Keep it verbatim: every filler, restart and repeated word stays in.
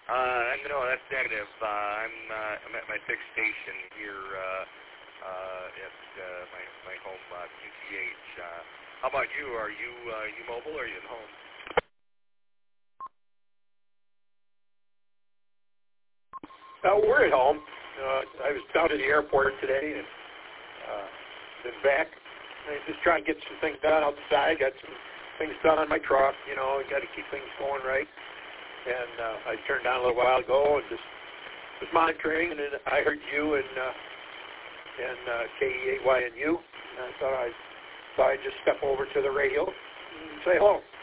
Uh, no, that's negative. Uh, I'm uh, I'm at my fixed station here uh, uh, at uh, my my home uh, Q T H. Uh, how about you? Are you uh, you mobile or are you at home? Uh, we're at home. Uh, I was down to the airport today and uh, been back. I just trying to get some things done outside. Got some things done on my truck. You know, got to keep things going right. And uh, I turned on a little while ago and just was monitoring, and then I heard you and uh, and uh, K E A Y N U. And I thought I thought I'd just step over to the radio and say hello.